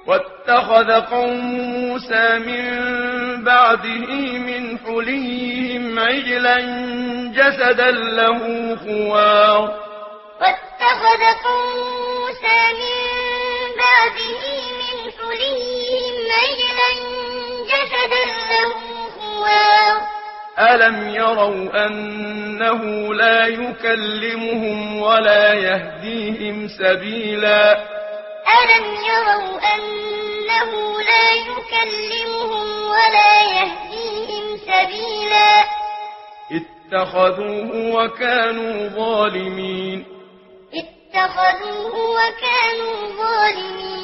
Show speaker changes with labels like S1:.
S1: واتخذ قوم موسى من بعده من حليهم عجلا جسدا له خوار
S2: واتخذ قوم موسى من بعده من حليهم عجلا جسدا له خوار
S1: ألم يروا أنه لا يكلمهم ولا يهديهم سبيلا
S2: ألم يروا أنه لا يكلمهم ولا يهديهم سبيلا
S1: اتخذوه وكانوا ظالمين
S2: اتخذوه وكانوا ظالمين